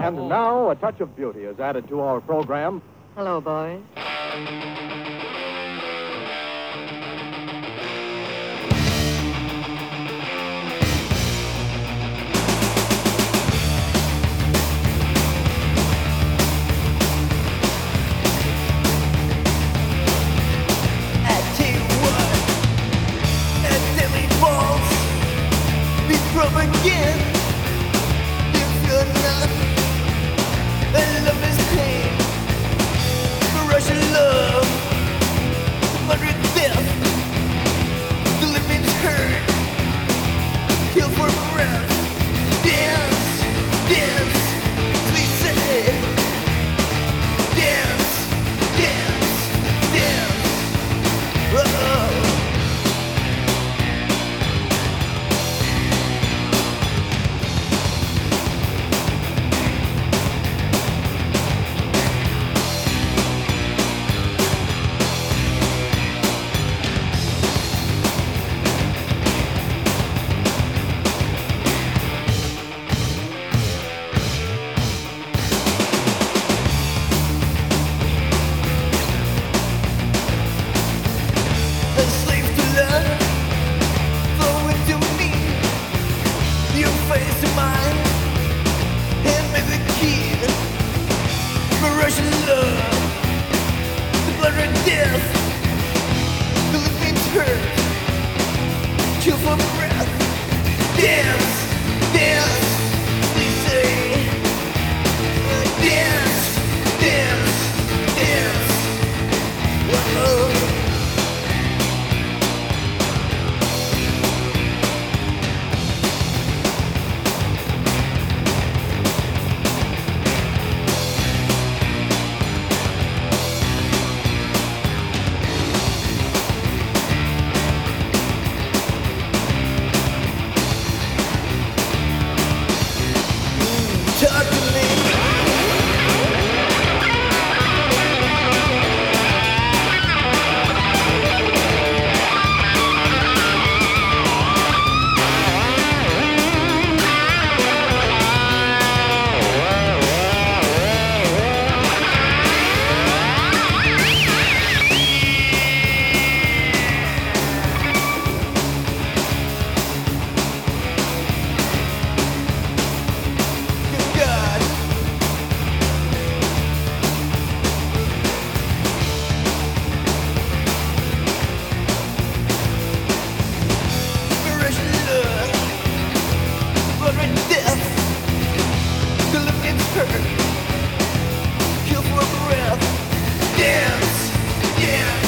And now, a touch of beauty is added to our program. Hello, boys. Again, if you're not, then love is pain. The Russian love, the murdered death, the living's hurt, kill for breath. Dance, dance, please say. Dance, dance, dance. Uh-oh. Russian love, the blood red death, the living's hurt, kill for breath. Dance, dance, please say. Dance, dance, dance. Whoa. Talk to me. Kill for breath. Dance, yeah.